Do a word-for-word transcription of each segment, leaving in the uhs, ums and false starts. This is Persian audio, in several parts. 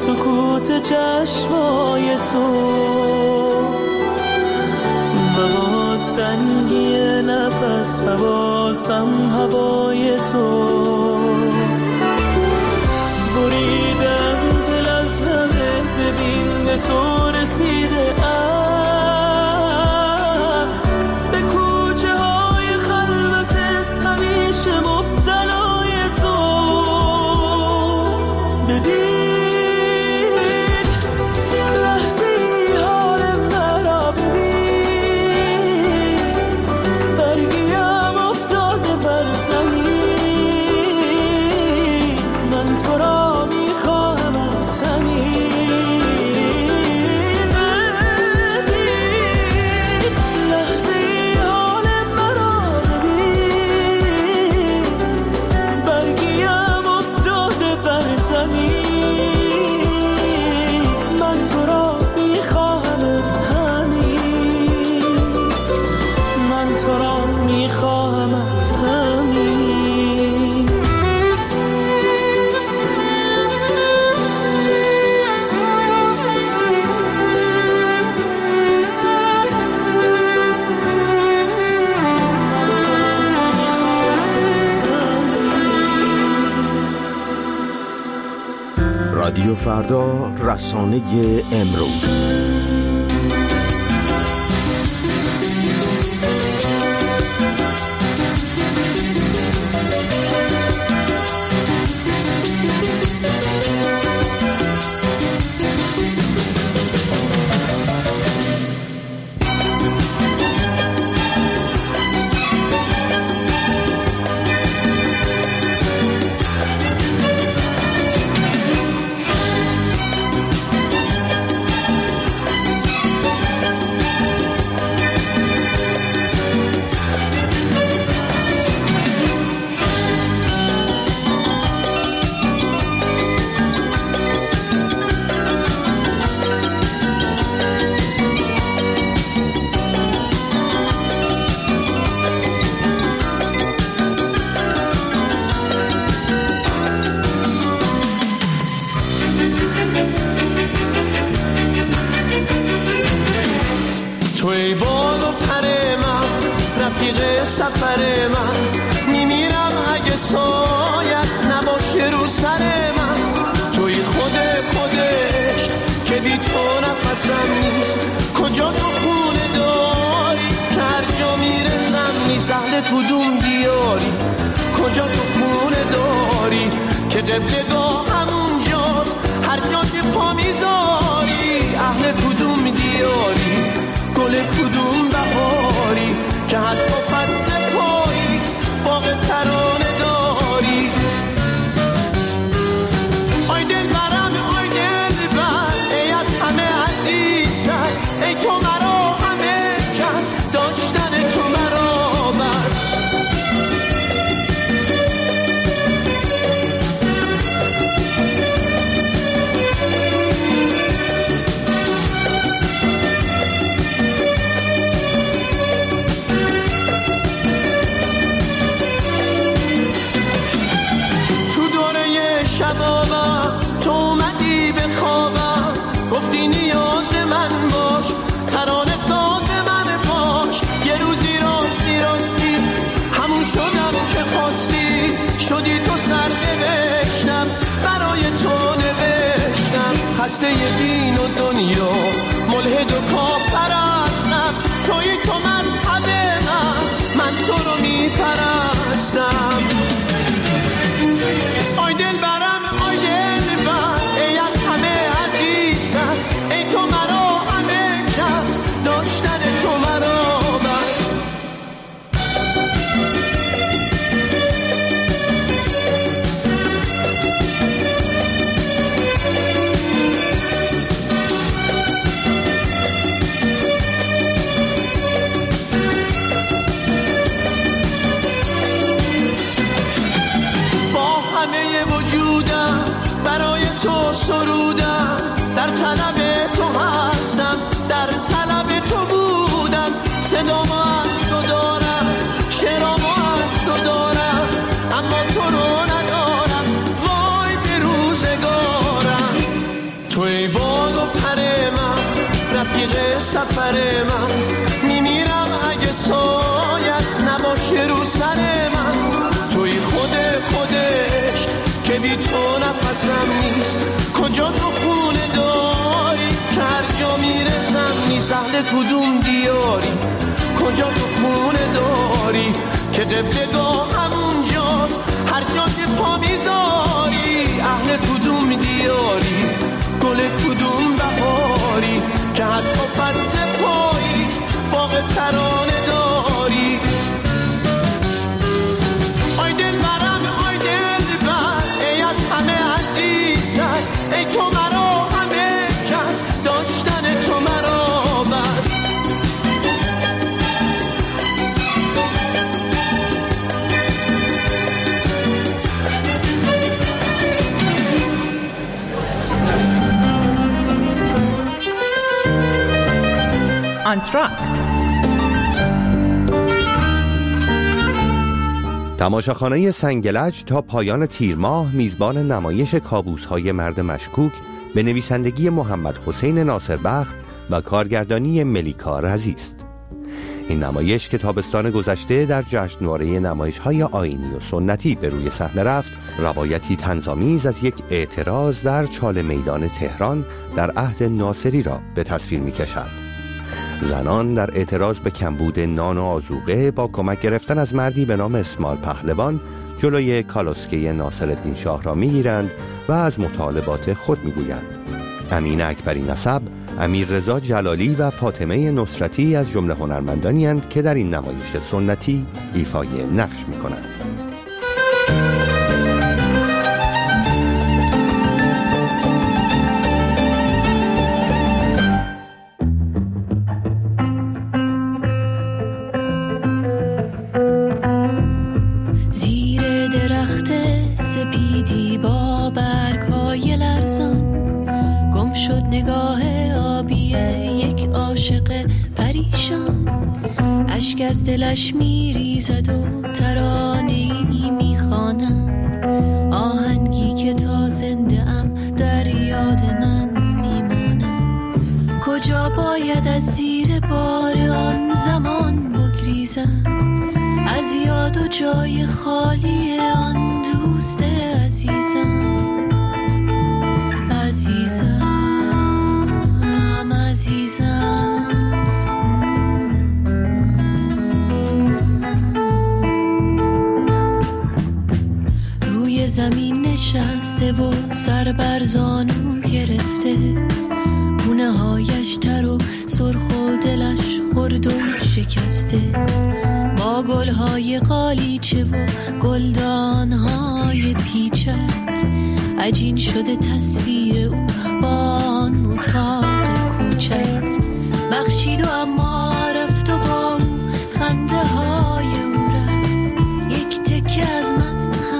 سکوت چشمای تو و باز تنگی نفس و بازم هوای تو بریدم دل از همه ببین به تو رسیده ام به کوچه های خلوتت همیشه مبتلای تو ببین رادیو فردا، رسانه امروز. سفر من میمیرم اگه سایت نباشه رو سر من توی خود خودش که بی تو نفسم نیست کجا تو خونه داری که هر جا میرسم نیست اهل کدوم دیاری کجا تو خونه داری که قبلگاه همونجاست هر جا که پا میذاری اهل کدوم دیاری گل کدوم بهاری که حتی فصل پاییز باغ ترانه داری آی دل برم آی دل بر ای از همه عزیزتر ای تو مرا همه کس داشتن تو مرا بس شبابم تو اومدی به خوابم گفتی نیاز من باش ترانه ساز من باش یه روزی راستی راستی همون شدم که خواستی شدی تو سرنوشتم برای تو نوشتم خسته دین و دنیا ملحد و کافرستم توی تو مذهب من من تو رو میپرستم آی دل برم آی دل بر ای از همه عزیزتر ای تو مرا همه کس داشتن تو مرا بس رفیق سفر من، میمیرم اگه سایت نباشه رو سر من. توی خود خودش که بی تو نفسم نیست، کجا تو خونه داری که هر جا میرسم نیست. اهل کدوم دیاری، کجا تو خونه داری که قبلگاه همونجاست هر جا که پا میذاری. اهل کدوم دیاری، گل کدوم بهاری که حتی فصل پاییز باغ ترانه داری. آی دل برم آی دل بر، ای از همه عزیزتر، ای تو مرا همه کس، داشتن تو مرا بس. آنتراکت. تماشاخانه سنگلج تا پایان تیر ماه میزبان نمایش کابوس‌های مرد مشکوک به نویسندگی محمد حسین ناصربخت و کارگردانی ملیکا رضی است. این نمایش که تابستان گذشته در جشنواره نمایش‌های آیینی و سنتی به روی صحنه رفت، روایتی طنزآمیز از یک اعتراض در چاله میدان تهران در عهد ناصری را به تصویر می‌کشد. زنان در اعتراض به کمبود نان و آذوقه با کمک گرفتن از مردی به نام اسماعیل پهلوان جلوی کالسکه ناصرالدین شاه را می‌گیرند و از مطالبات خود می‌گویند. امین اکبری نسب، امیر رضا جلالی و فاطمه نصرتی از جمله هنرمندانی اند که در این نمایش سنتی ایفای نقش می‌کنند. از دلش میریزد و ترانه‌ای میخواند، آهنگی که تا زنده ام در یاد من میماند. کجا باید از زیر بار آن زمان بگریزم، از یاد و جای خالی آن دوست عزیزم. عزیزم عزیزم زمین نشسته و سر بر زانو گرفته، گونه هایش تر و سرخ و دلش خرد و شکسته، با گل های قالیچه و گلدان های پیچک عجین شده تصویر او با آن اتاق کوچک. بخشید و اما رفت و با خنده های او رفت، یک تکه از من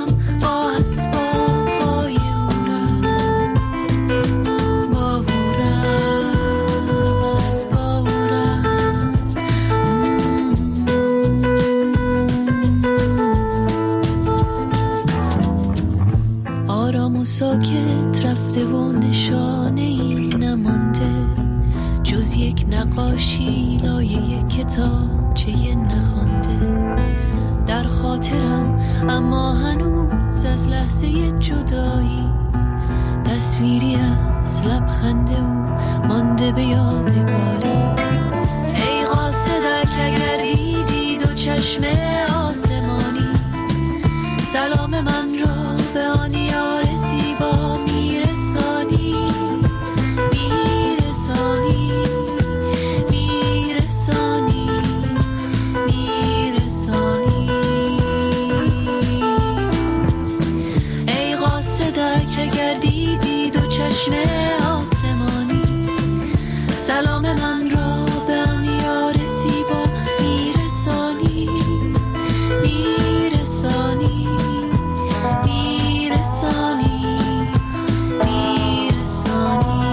ساکت رفته و نشانه ای نمانده، جز یک نقاشی لایه کتابچه نخوانده. در خاطرم اما هنوز از لحظه جدایی، تصویری از لبخند او مانده به یادگاری. ای قاصدک اگر دیدی دو چشم آسمانی، سلام من را به آن یار زیبا میرسانی، میرسانی، میرسانی، میرسانی. ای قاصدک اگر دیدی دو چشم آسمانی، سلام من را به آن یار زیبا میرسانی، میرسانی، میرسانی، میرسانی.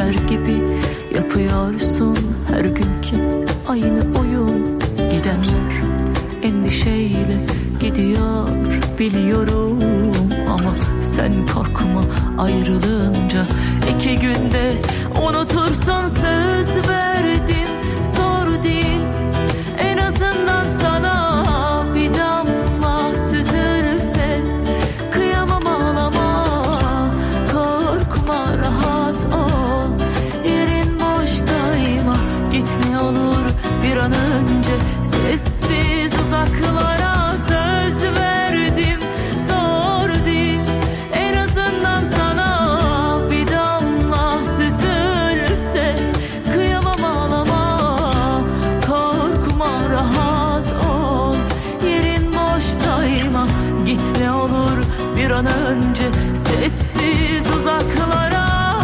sever gibi yapıyorsun her günkü aynı oyun. Gidenler endişeyle gidiyor biliyorum, ama sen korkma, ayrılınca iki günde unutursun. Söz verdim, zor değil, en azından sana bir damla süzülse. Kıyamam, ağlama, korkma, rahat ol, yerin boştayma. Git ne olur bir an önce, sessiz uzaklara. Söz verdim, zor değil, en azından sana bir damla süzülse. Kıyamam, ağlama, korkma, rahat ol, yerin boştayma. Git ne olur bir an önce, sessiz uzaklara.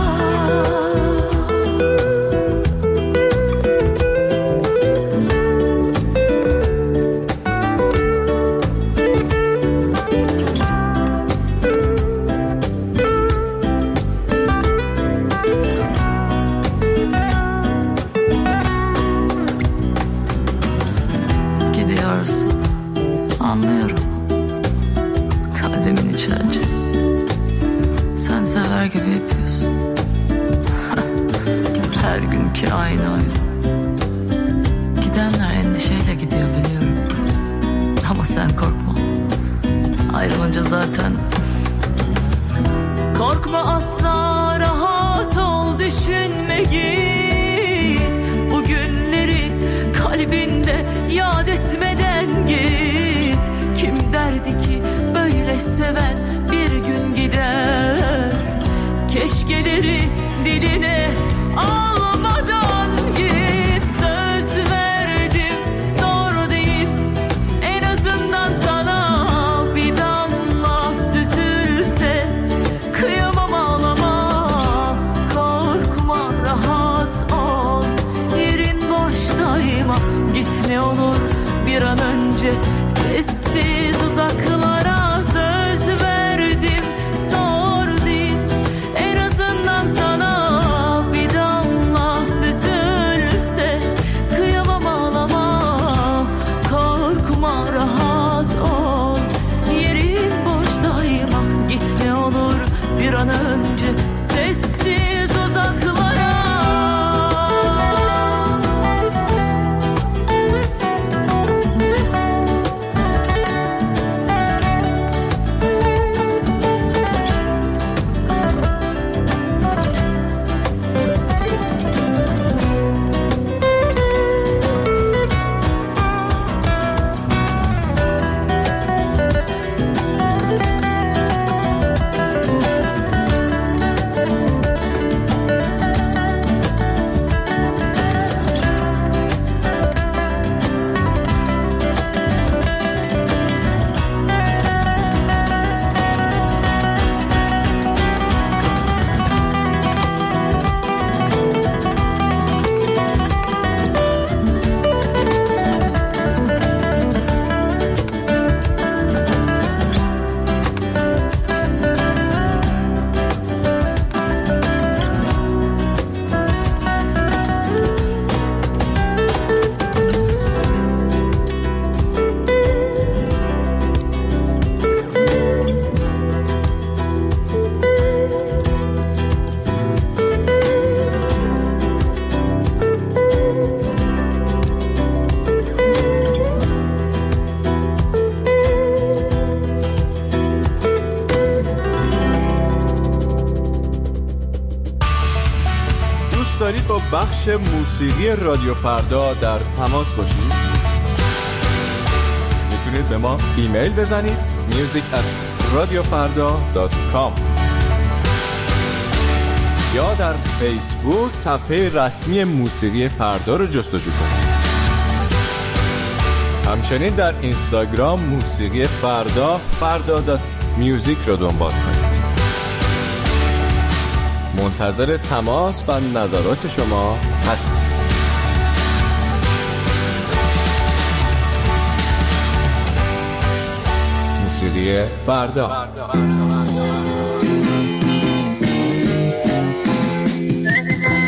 Anlıyorum kalbimin içince, sen sever gibi yapıyorsun. Her günkü aynı oyun. Gidenler endişeyle gidiyor biliyorum, ama sen korkma, ayrılınca zaten. Korkma asla, rahat ol, düşünme, git. Bu günleri kalbinde yad etmeden git. Kim derdi ki böyle seven bir gün gider? Keşkeleri diline almadan git. Söz verdim, zor değil, en azından sana bir damla süzülse. Kıyamam, ağlama, korkma, rahat ol, yerin boştayma. Git ne olur bir an önce, sessiz uzaklara. Söz verdim, zor değil, en azından sana bir damla süzülse. Kıyamam, ağlama, korkma, rahat ol, yerin boştayma. Git ne olur bir an önce, sessiz uzaklara. دارید با بخش موسیقی رادیو فردا در تماس باشید؟ میتونید به ما ایمیل بزنید music at radiofarda dot com یا در فیسبوک صفحه رسمی موسیقی فردا رو جستجو کنید. همچنین در اینستاگرام موسیقی فردا فردا دات میوزیک رو دنبال کنید. منتظر تماس و نظرات شما هستیم. موسیقی فردا.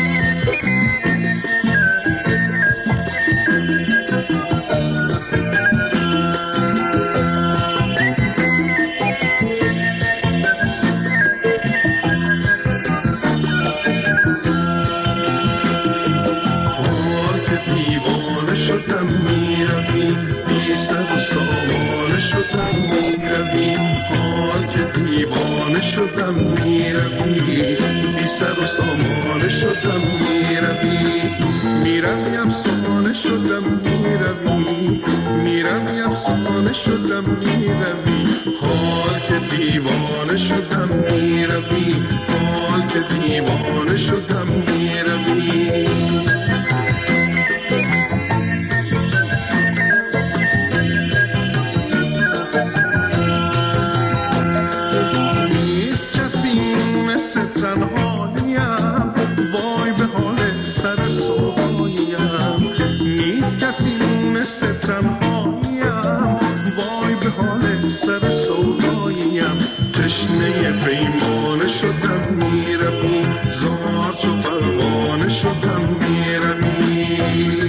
سامان شدم میروی، میروی افسانه شدم میروی، میروی افسانه شدم میروی، حال که دیوانه شدم میروی، حال که دیوانه شدم میروی. تنهاییم وای به حال سر سوهاییم، نیست کسی مثل تنهاییم وای به حال سر سوهاییم، تشنه پیمانه شدم میروی، زار چو پروانه شدم میروی.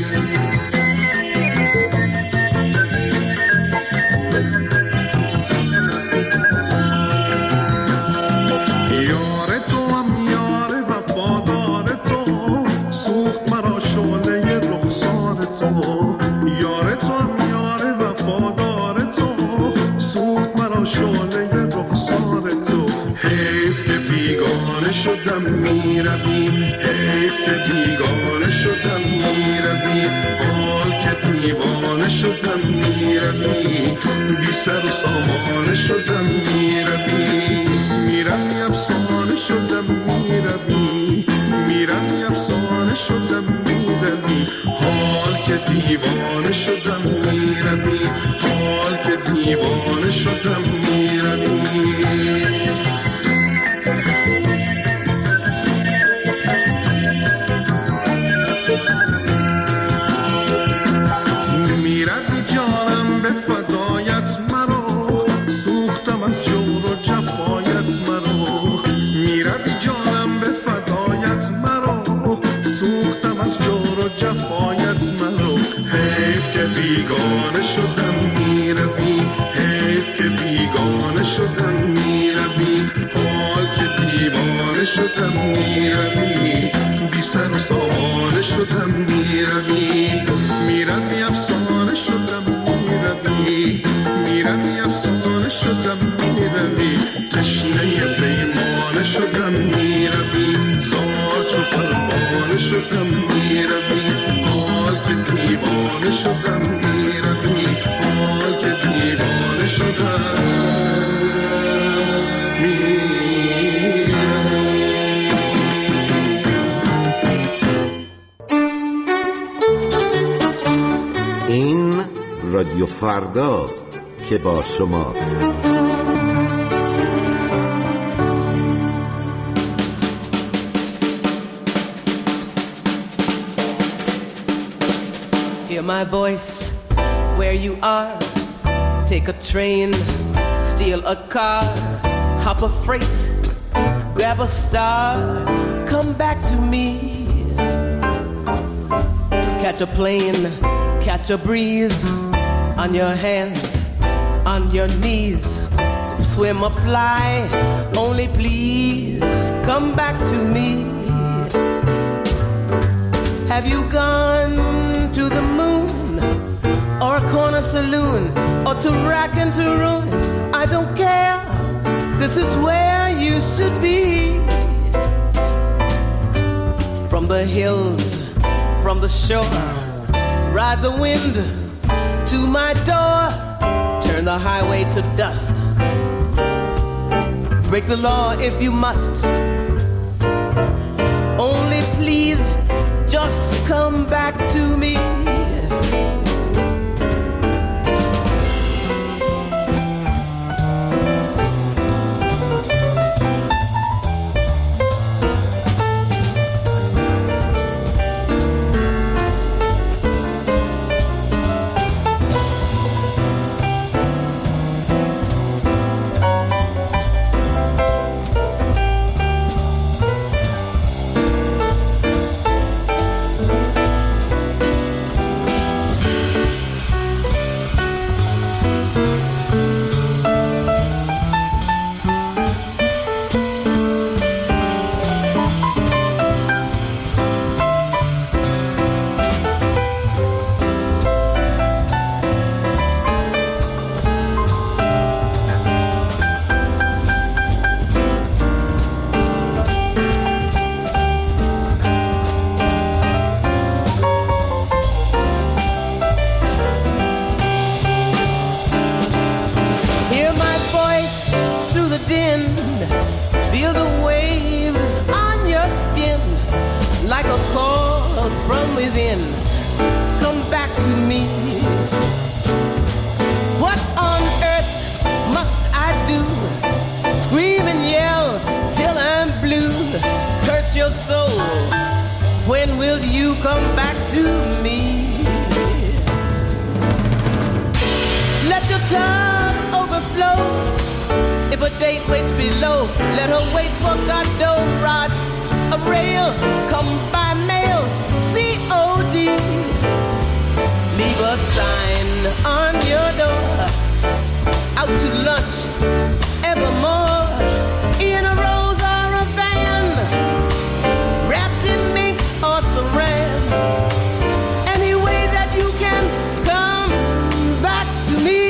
شدم میروی، حیف که بیگانه شدم میروی، حال که دیوانه شدم میروی، بی سر و سامانه شدم میروی، میروی افسانه شدم میروی، میروی افسانه شدم میروی، حال که دیوانه شدم میروی، حال که دیوانه شدم میروی. بیگانه شدم میروی، حیف که بیگانه شدم میروی، حال که دیوانه شدم میروی، بی سر و سامانه شدم میروی، میروی افسانه شدم میروی، میروی افسانه شدم میروی، تشنه پیمانه شدم میروی، زار چو پروانه شدم میروی، حال که دیوانه شدم میروی، حال که دیوانه شدم میروی. این رادیو فرداست که با شماست. Hear my voice where you are. Take a train, steal a car, hop a freight, grab a star, come back to me. Catch a plane, catch a breeze, on your hands, on your knees, swim or fly, only please come back to me. Have you gone to the moon, or a corner saloon, or to rack and to ruin? I don't care, this is where you should be. From the hills, from the shore, ride the wind to my door, turn the highway to dust, break the law if you must, only please just come back to me. from within. Come back to me. What on earth must I do? Scream and yell till I'm blue. Curse your soul. When will you come back to me? Let your tongue overflow. If a date waits below, let her wait for Godot rod. A rail, come by mail, C O D. Leave a sign on your door. Out to lunch, evermore. In a rose or a van, wrapped in mink or saran. Any way that you can come back to me.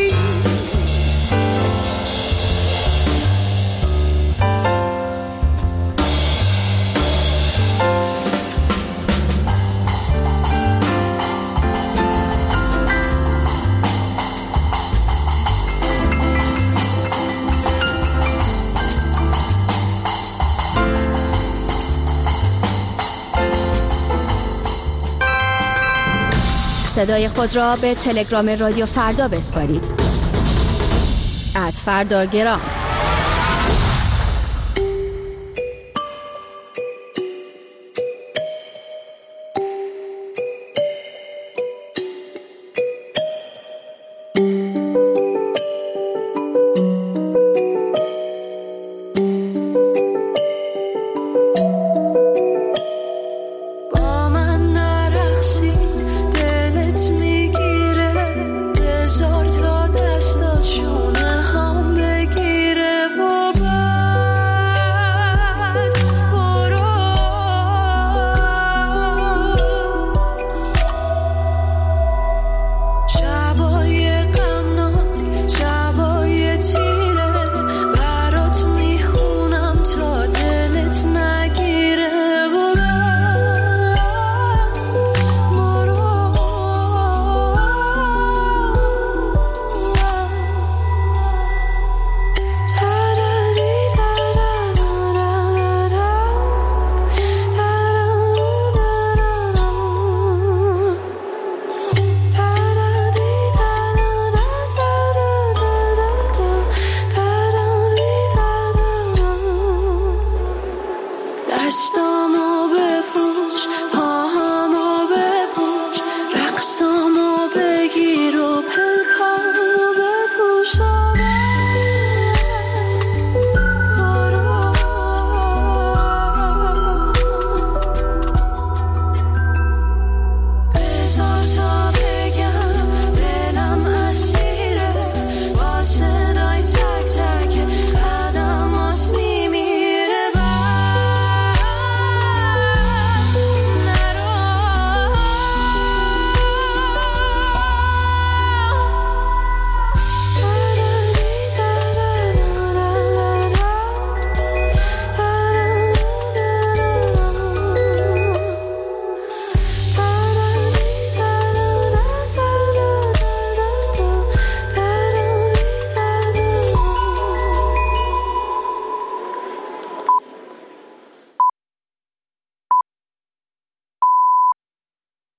صدای خود را به تلگرام رادیو فردا بسپارید. ات فردا گرام.